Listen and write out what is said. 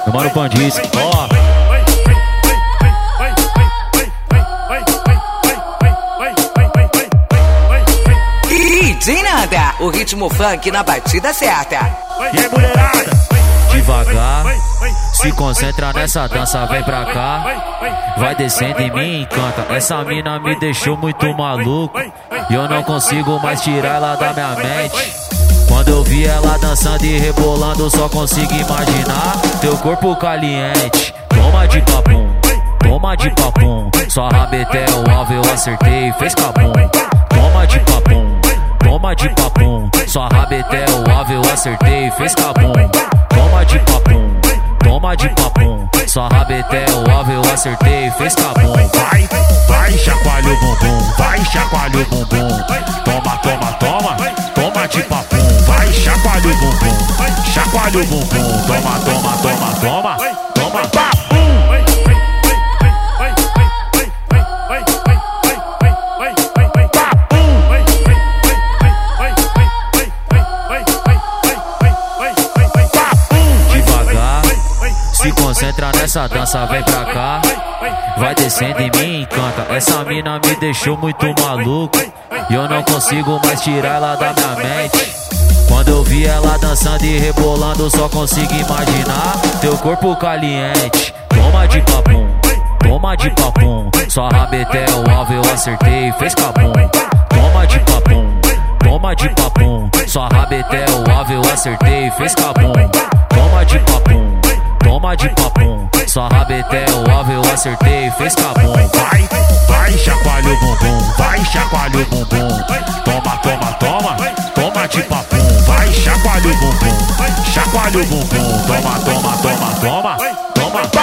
Meu mano Pandice, ó. DJ Nanda, o ritmo funk na batida certa. E aí, mulherada? Devagar, se concentra nessa dança, vem pra cá. Vai descendo e me encanta. Essa mina me deixou muito maluco e eu não consigo mais tirar ela da minha mente. Quando eu vi ela dançando e rebolando, só consigo imaginar teu corpo caliente. Toma de papum, toma de papum. Sua rabeta é o alvo, eu acertei, fez cabum. Toma de papum, toma de papum. Sua rabeta é o alvo, eu acertei, fez cabum. Toma de papum, toma de papum. Sua rabeta é o alvo, eu acertei, fez cabum. Vai, vai, chacoalha o bumbum, vai, chacoalha o bumbum. Toma, toma, toma, toma de papum. Vai, chacoalha o bumbum, chacoalha o bumbum. Toma, toma, toma, toma, toma papum. Se concentra nessa dança, vem pra cá. Vai descendo e me encanta. Essa mina me deixou muito maluco e eu não consigo mais tirar ela da minha mente. Quando eu vi ela dançando e rebolando, só consigo imaginar teu corpo caliente. Toma de papum, toma de papum. Sua rabeta é o alvo, eu acertei, fez cabum. Toma de papum, toma de papum. Sua rabeta é o alvo, eu acertei, fez cabum. Toma de papum, toma de papum. Sua rabeta é o alvo, eu acertei, fez cabum. Vai, vai, chacoalha o bumbum, vai, chacoalha o bumbum. Toma, toma, toma, toma de papum. Vai, chacoalha o bumbum, chacoalha o bumbum. Toma, toma, toma, toma, toma.